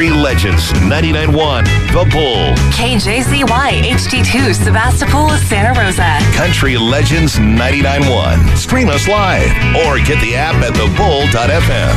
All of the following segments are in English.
Country Legends 99.1 The Bull. KJZY HD2 Sebastopol, Santa Rosa. Country Legends 99.1. Stream us live or get the app at thebull.fm.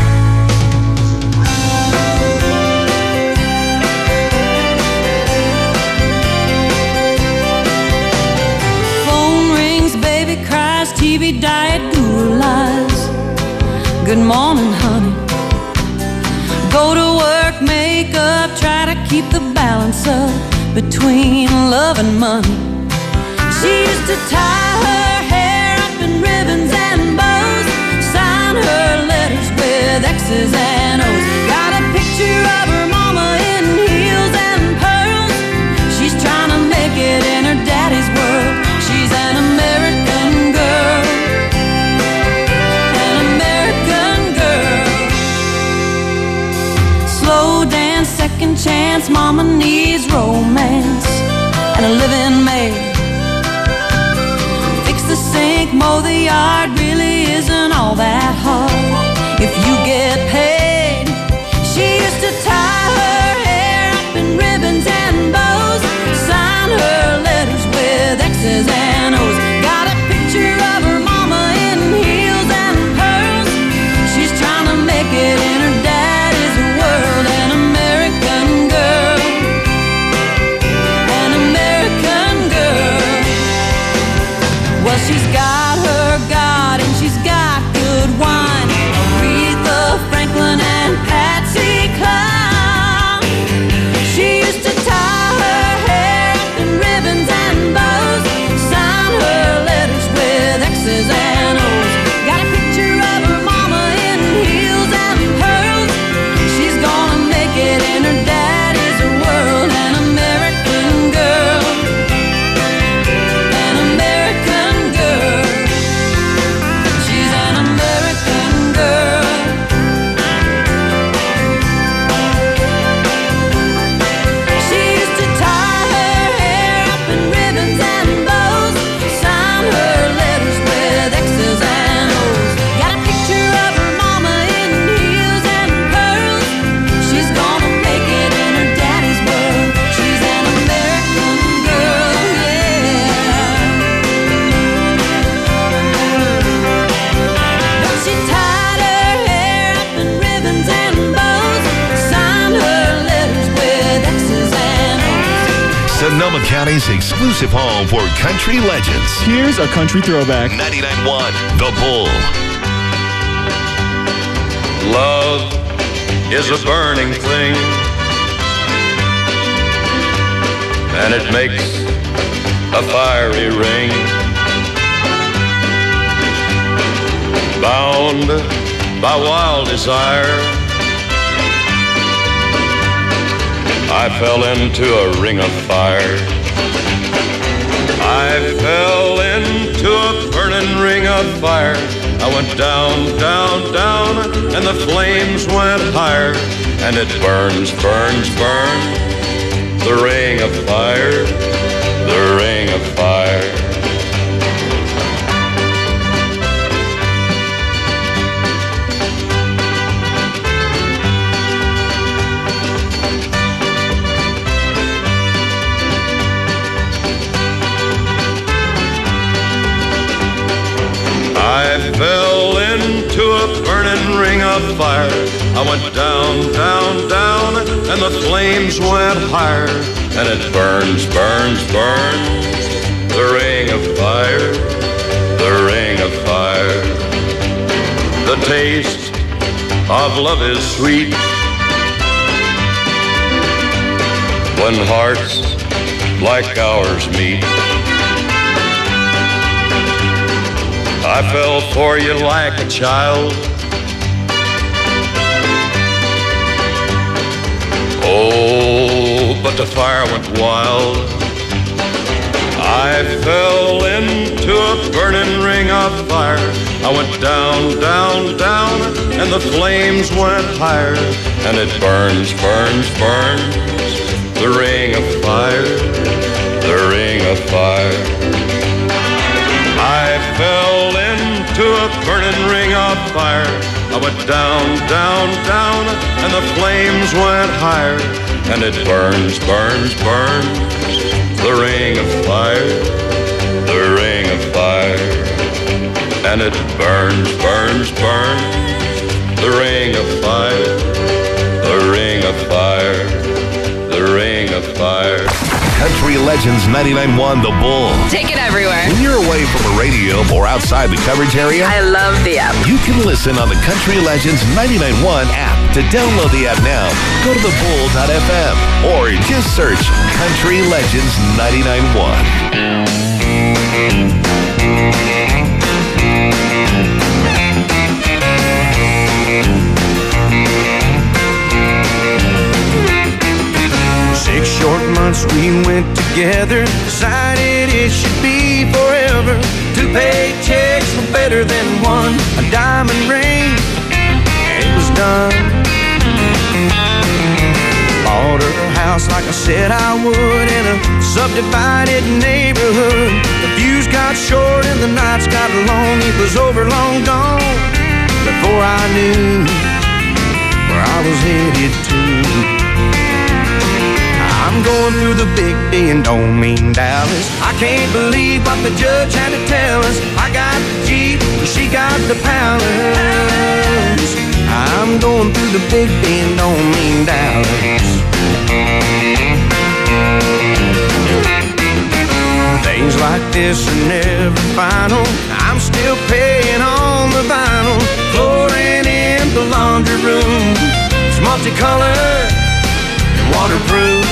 TV diet guru lies. Good morning, honey. Go to work, make up, try to keep the balance up between love and money. She used to tie her hair up in ribbons and bows, sign her letters with X's and O's. Got a picture of her mama in heels and pearls. She's trying to make it in her daddy's world. She's an American girl. Second chance, mama needs romance and a living maid. Fix the sink, mow the yard, really isn't all that hard if you get paid. She used to tie her hair up in ribbons and bows, sign her letters with X's and O's. Got a picture of her mama in heels and pearls. She's trying to make it in her daddy's world. And she's got her God and she's got good wine. Aretha Franklin and Patsy Cline. She used to tie her hair up in ribbons and bows, sign her letters with X's and O's. Got a picture of her mama in heels and pearls. She's gonna make it in her daddy's world. An American girl. Sonoma County's exclusive home for country legends. Here's a country throwback. 99.1 The Bull. Love is a burning thing, and it makes a fiery ring. Bound by wild desire, I fell into a ring of fire. I fell into a burning ring of fire. I went down, down, down, and the flames went higher. And it burns, burns, burns, the ring of fire, the ring of fire. I fell into a burning ring of fire. I went down, down, down, and the flames went higher. And it burns, burns, burns, the ring of fire, the ring of fire. The taste of love is sweet when hearts like ours meet. I fell for you like a child. Oh, but the fire went wild. I fell into a burning ring of fire. I went down, down, down, and the flames went higher. And it burns, burns, burns, the ring of fire, the ring of fire. I fell into a burning ring of fire. I went down, down, down, and the flames went higher, and it burns, burns, burns, the ring of fire, the ring of fire, and it burns, burns, burns, the ring of fire, the ring of fire, the ring of fire. Country Legends 99.1 The Bull. Take it everywhere. When you're away from a radio or outside the coverage area, I love the app. you can listen on the Country Legends 99.1 app. To download the app now, go to thebull.fm or just search Country Legends 99.1. Short months we went together, decided it should be forever. 2 paychecks were better than one, a diamond ring, and it was done. Bought her a house like I said I would, in a subdivided neighborhood. The views got short and the nights got long, it was over, long gone, before I knew where I was headed to. I'm going through the big D and don't mean Dallas. I can't believe what the judge had to tell us. I got the Jeep, she got the Palace. I'm going through the big D and don't mean Dallas. Things like this are never final. I'm still paying on the vinyl. Flooring in the laundry room, it's multicolored and waterproof.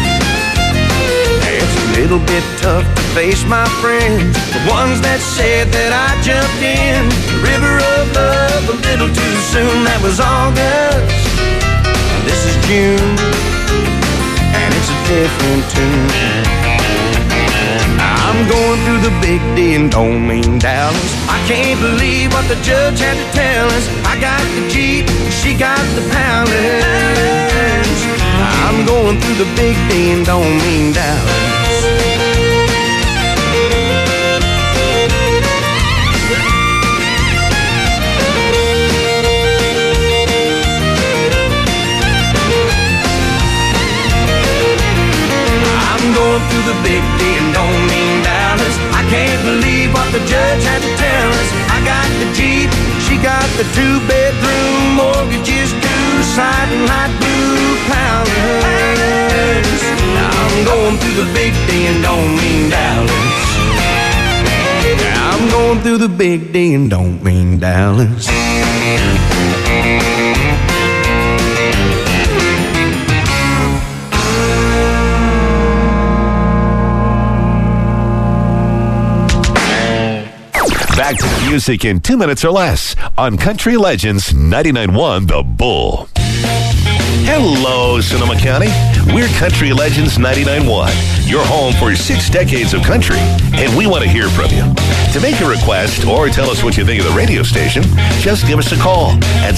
A little bit tough to face my friends, the ones that said that I jumped in the river of love a little too soon. That was August, this is June, and it's a different tune. I'm going through the big D and don't mean Dallas. I can't believe what the judge had to tell us. I got the Jeep, she got the Palace. I'm going through the big D and don't mean Dallas. Going through the big D and don't mean Dallas. I can't believe what the judge had to tell us. I got the Jeep, she got the 2-bedroom, mortgages due, sliding light blue Palace. I'm going through the big D and don't mean Dallas. I'm going through the big D and don't mean Dallas. Back to the music in 2 minutes or less on Country Legends 99.1 The Bull. Hello, Sonoma County. We're Country Legends 99.1, your home for 6 decades of country, and we want to hear from you. To make a request or tell us what you think of the radio station, just give us a call at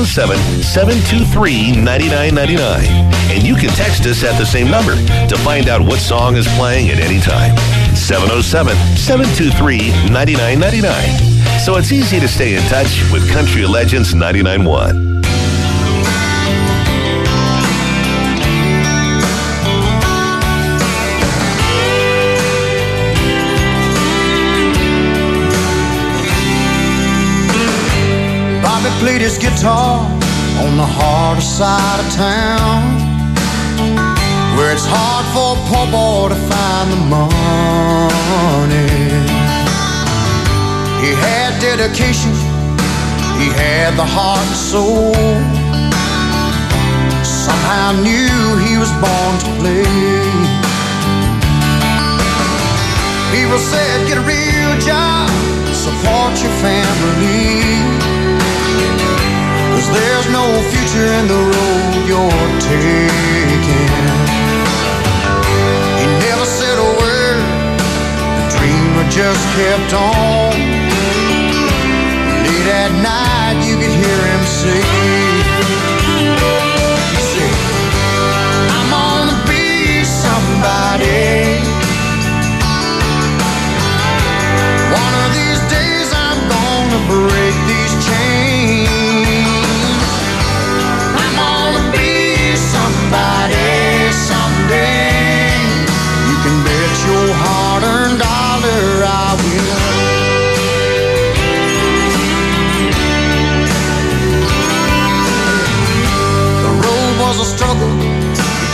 707-723-9999. And you can text us at the same number to find out what song is playing at any time. 707-723-9999. So it's easy to stay in touch with Country Legends 99.1. Bobby played his guitar on the harder side of town, where it's hard for a poor boy to find the money. He had dedication, he had the heart and soul. Somehow knew he was born to play. People said, get a real job, support your family, 'cause there's no future in the road you're taking. He never said a word, the dreamer just kept on. Late at night you could hear him say, he said, I'm gonna be somebody. One of these days I'm gonna break these chains.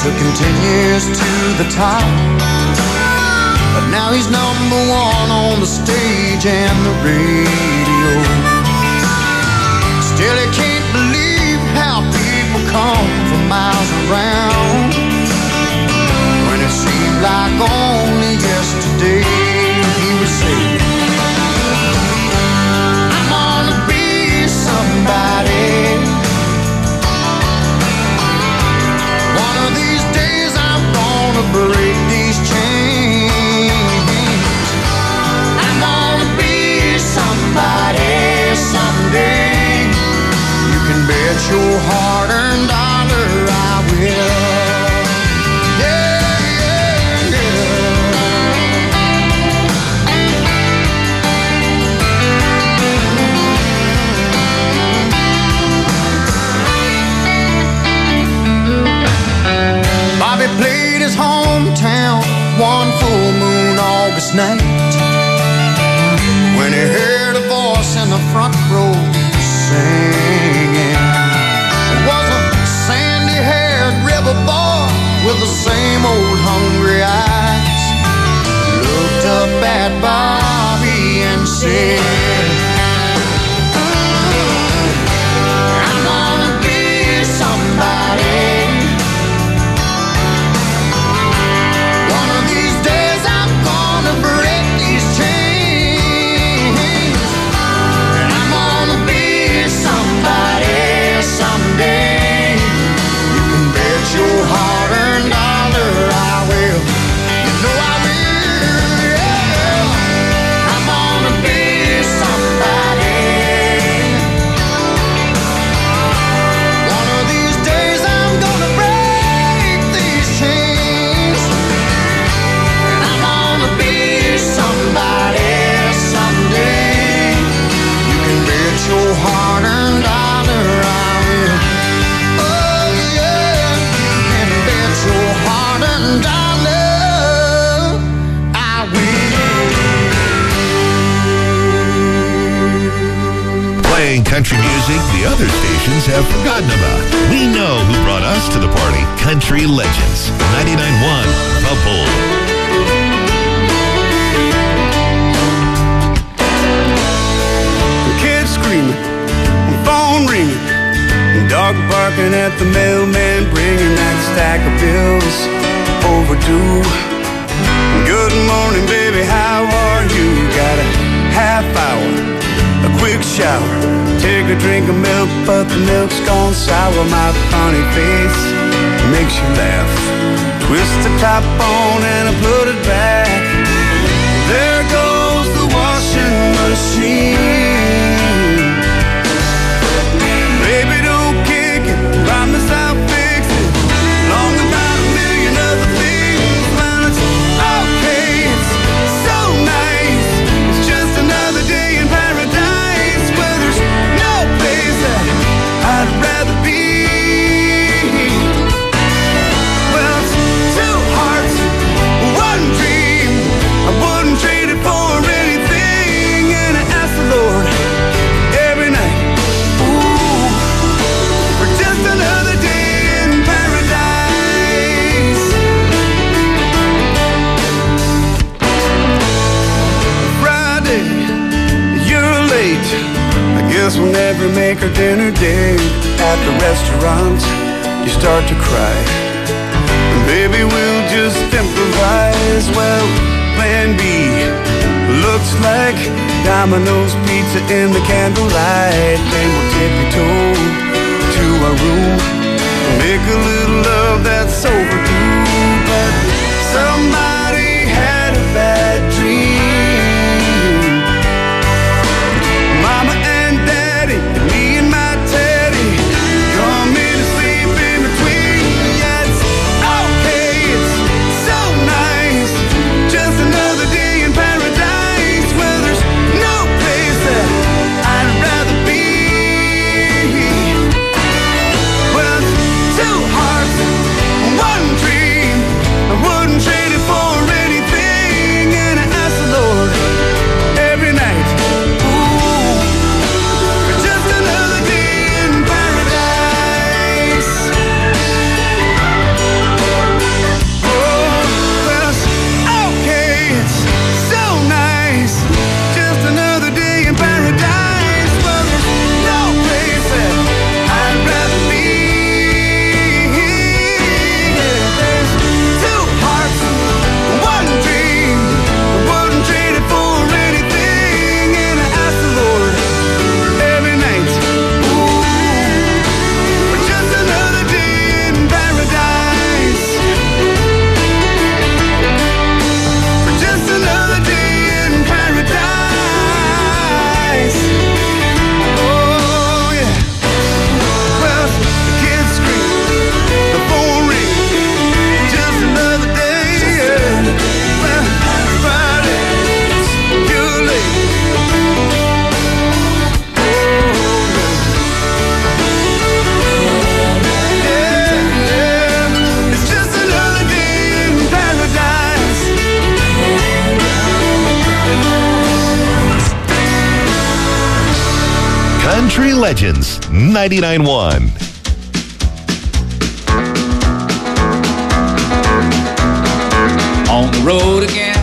took him 10 years to the top. But now he's number one on the stage and the radio. Still he can't believe how people come from miles around, when it seemed like only yesterday he would say, I'm gonna be somebody. One of these days I'm gonna break these chains. I'm gonna be somebody someday. You can bet your hard-earned dollar I will. Bobby played his hometown one full moon August night, when he heard a voice in the front row singing. It was a sandy-haired river boy with the same old hungry eyes. Looked up at Bobby and said, I'm gonna be somebody. Country music the other stations have forgotten about. We know who brought us to the party. Country Legends, 99.1 The Bull. Kids screaming, phone ringing, dog barking at the mailman, bringing that stack of bills overdue. Good morning, baby, how are you? Got a half hour, a quick shower, take a drink of milk, but the milk's gone sour. My funny face makes you laugh. Twist the top on and I put it back. There goes the washing machine. Baby, don't kick it, promise I'll fix it. Long about a million other things, man, it's okay, it's so nice. It's just another day in paradise, where there's no place that I'd rather be. Well, it's two hearts, one dream. I wouldn't trade it for anything, and I ask the Lord every night, ooh, for just another day in paradise. Friday, you're late. I guess we'll never make our dinner date. At the restaurant, you start to cry. And baby, we'll just improvise. Well, plan B looks like Domino's pizza in the candlelight. Then we'll tippy-toe to our room, make a little love that's overdue. But somebody had a bad dream. Mama and Daddy, and me and my Teddy, come in and sleep in between. Yeah, it's okay, it's so nice. Just another day in paradise, where there's no place that I'd rather be. Well, two hearts, Legends 99.1. On the road again.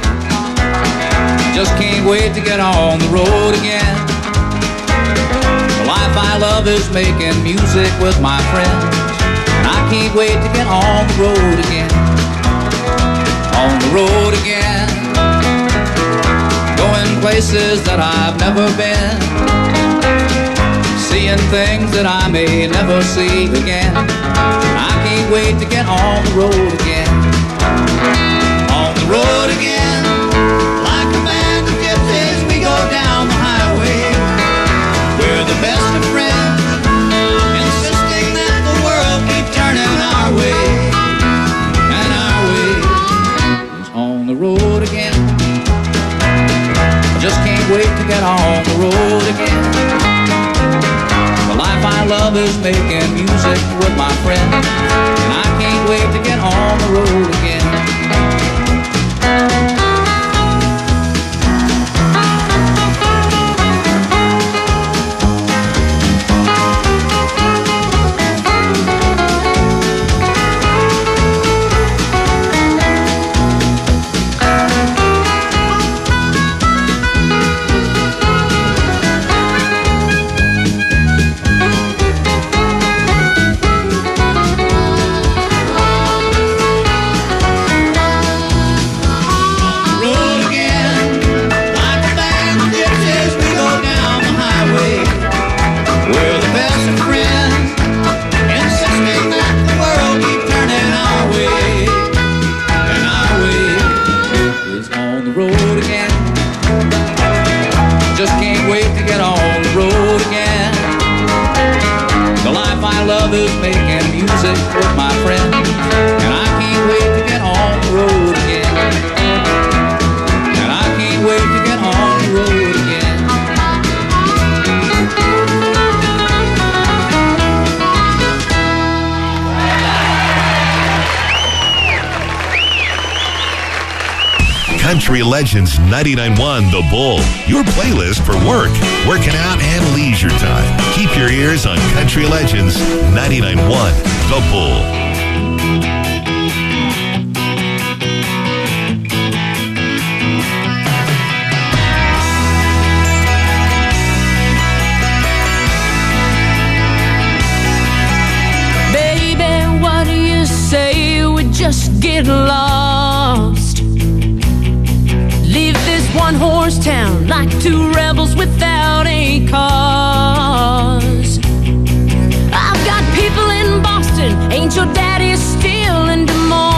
Just can't wait to get on the road again. The life I love is making music with my friends, and I can't wait to get on the road again. On the road again. Going places that I've never been, seeing things that I may never see again. I can't wait to get on the road again. On the road again, like a band of gypsies, we go down the highway. We're the best of friends, insisting that the world keep turning our way. And our way is on the road again. I just can't wait to get on the road again. The life I love is making music with my friends, and I can't wait to get on the road again. Is making music with my friends, and I can't wait to get on the road again. And I can't wait to get on the road again. Country Legends 99.1 The Bull, your playlist for work, working out, and leisure time. Keep your ears on Country Legends 99.1 The Bull. Baby, what do you say we just get lost? Leave this one-horse town like two rebels without a cause. I've got people in Boston, ain't your daddy still in Des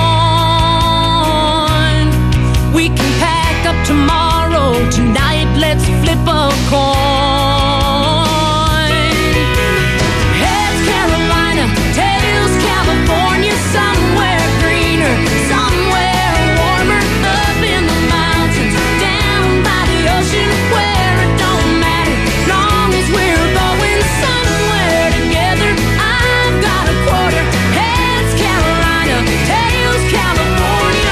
Moines? We can pack up tomorrow, tonight let's flip a coin. Heads Carolina, tails California, somewhere greener, somewhere warmer, up in the mountains, down by the ocean, where it don't matter, long as we're going somewhere together. I've got a quarter, heads Carolina, tails California.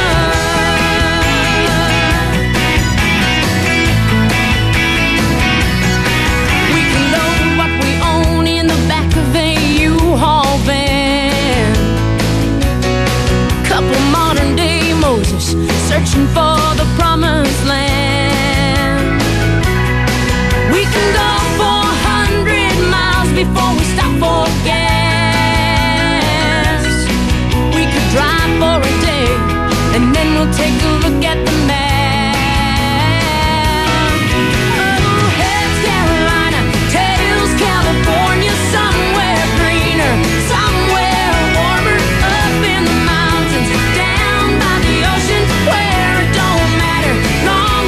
We can load what we own in the back of a U-Haul van. Couple modern day Moses searching for the promised land. We can go 400 miles before we stop for gas. We could drive for a day and then we'll take a look at the map. Oh, heads Carolina, tails California, somewhere greener, somewhere warmer, up in the mountains, down by the ocean, where it don't matter, long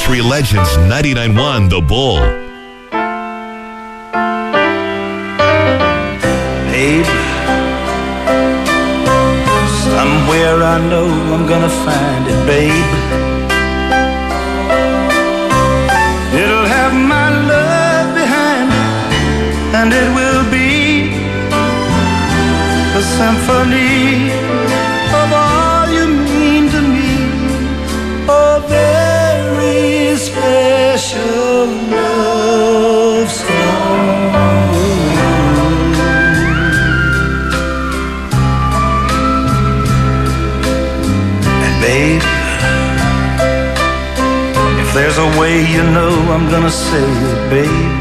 Country Legends 99.1 The Bull. Babe, somewhere I know I'm gonna find it, babe. It'll have my love behind it, and it will be a symphony of all you mean to me, a very special love song. And babe, if there's a way, you know I'm gonna say it, babe.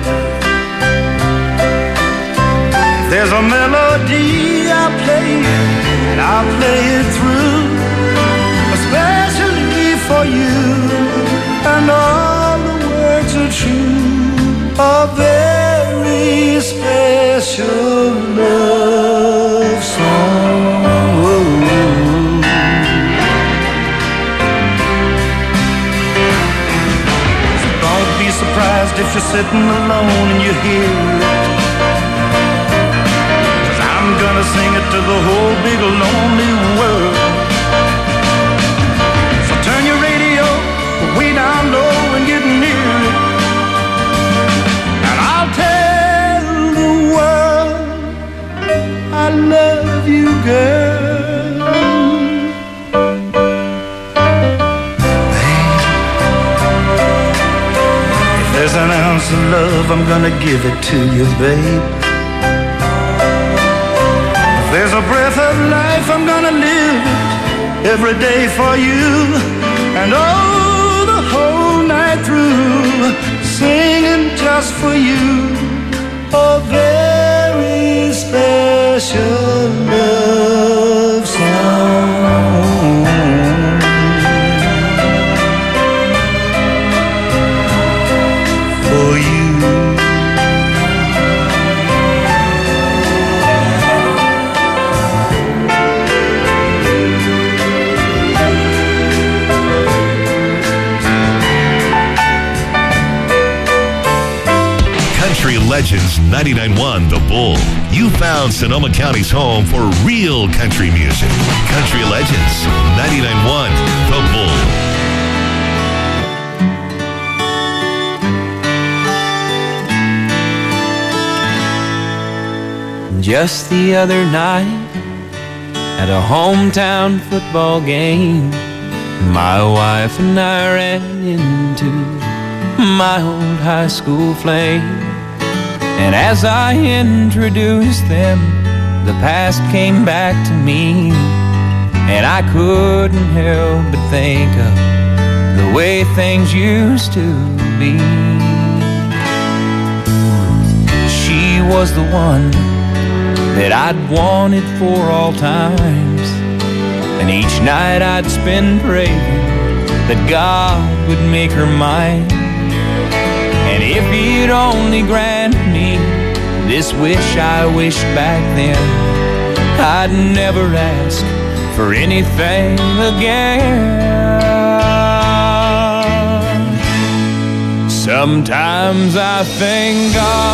If there's a melody I'll play it, and I'll play it through, especially for you, and all the words are true, a very special love song. So don't be surprised if you're sitting alone and you hear it, 'cause I'm gonna sing it to the whole big lonely world. Turn your radio way down low and get near it, and I'll tell the world I love you, girl. Babe, if there's an ounce of love, I'm gonna give it to you, babe. If there's a breath of life, I'm gonna live it every day for you, and oh, the whole night through, singing just for you, a very special love song. For you. Country Legends 99.1 The Bull. You found Sonoma County's home for real country music. Country Legends 99.1 The Bull. Just the other night at a hometown football game, my wife and I ran into my old high school flame. And as I introduced them, the past came back to me, and I couldn't help but think of the way things used to be. She was the one that I'd wanted for all times, and each night I'd spend praying that God would make her mine. And if he'd only grant me this wish I wished back then, I'd never ask for anything again. Sometimes I thank God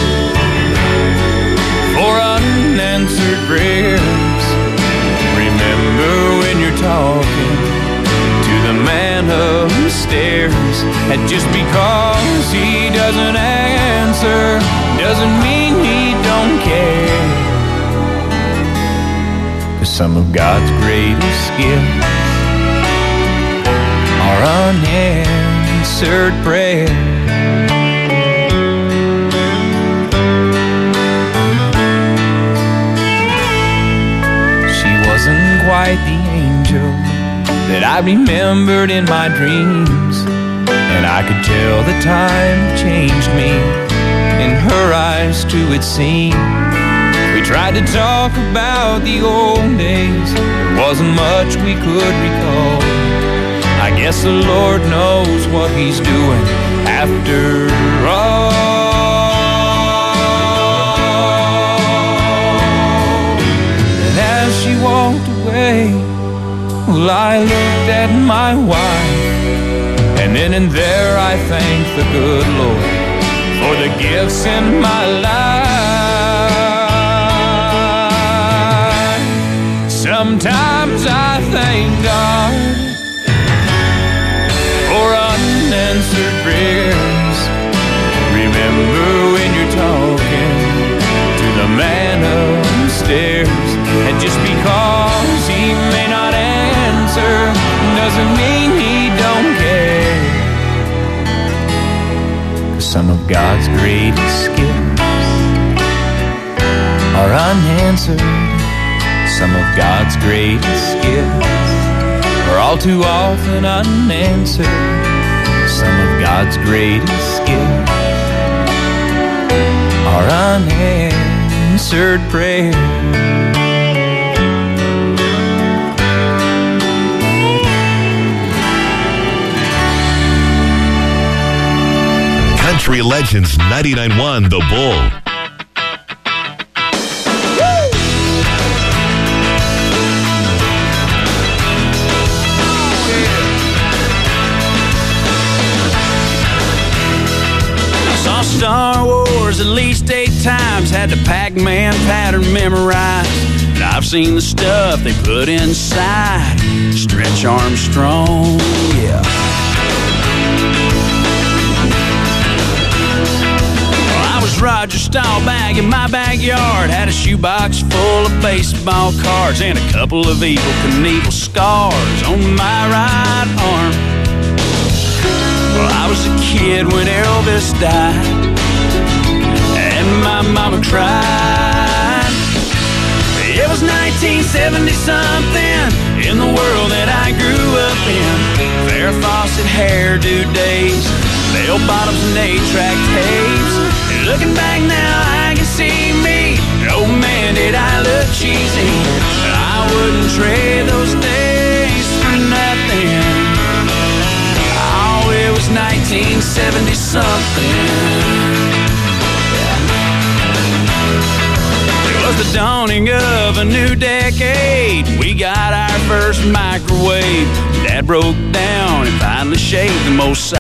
for unanswered prayers. Remember when you're talking to the man upstairs, and just because he doesn't answer doesn't mean he don't care. 'Cause some of God's greatest gifts are unanswered prayers. She wasn't quite the angel that I remembered in my dreams, and I could tell the time changed me. In her eyes too it seemed. We tried to talk about the old days, there wasn't much we could recall. I guess the Lord knows what he's doing after all. And as she walked away, well, I looked at my wife, and then And there I thank the good Lord for the gifts in my life. Sometimes I thank God for unanswered prayers. Remember when you're talking to the man upstairs, and just because he may not answer doesn't mean he don't care. 'Cause some of God's greatest gifts are unanswered. Some of God's greatest gifts are all too often unanswered. Some of God's greatest gifts are unanswered prayers. Country Legends 99.1 The Bull. Star Wars at least 8 times, had the Pac-Man pattern memorized. And I've seen the stuff they put inside Stretch Armstrong, yeah. Well, I was Roger Staubach in my backyard, had a shoebox full of baseball cards and a couple of Evel Knievel scars on my right arm. Well, I was a kid when Elvis died, and my mama cried. It was 1970-something in the world that I grew up in. Farrah Fawcett hairdo days, bell bottoms and 8-track tapes. And looking back now, I can see me. Oh man, did I look cheesy. I wouldn't trade those days for nothing. It was 1970-something. It was the dawning of a new decade. We got our first microwave. Dad broke down and finally shaved the most